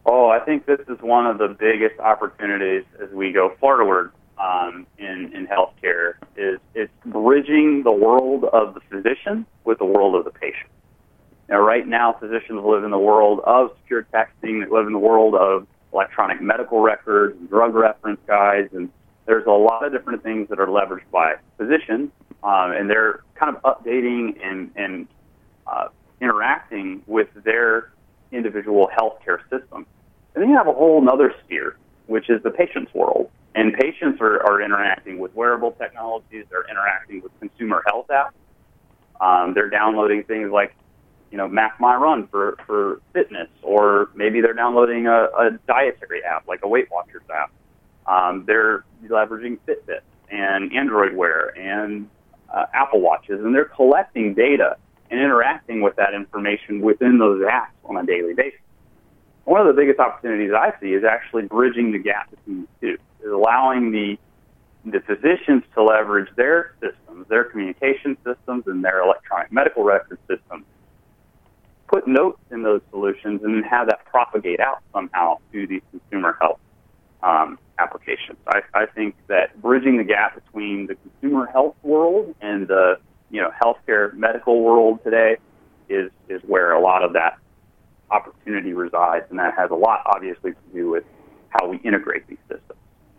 Oh, I think this is one of the biggest opportunities as we go forward in healthcare. Is it's bridging the world of the physician with the world of the patient. Now, right now, physicians live in the world of secure texting, they live in the world of electronic medical records, and drug reference guides, and there's a lot of different things that are leveraged by physicians, and they're kind of updating and interacting with their individual healthcare system. And then you have a whole other sphere, which is the patient's world. And patients are interacting with wearable technologies. They're interacting with consumer health apps. They're downloading things like, Map My Run for fitness, or maybe they're downloading a dietary app like a Weight Watchers app. They're leveraging Fitbit and Android Wear and Apple Watches, and they're collecting data and interacting with that information within those apps on a daily basis. One of the biggest opportunities I see is actually bridging the gap between the two, is allowing the physicians to leverage their systems, their communication systems, and their electronic medical record systems, put notes in those solutions, and then have that propagate out somehow to these consumer health applications. I think that bridging the gap between the consumer health world and the healthcare medical world today is where a lot of that opportunity resides, and that has a lot, obviously, to do with how we integrate these systems.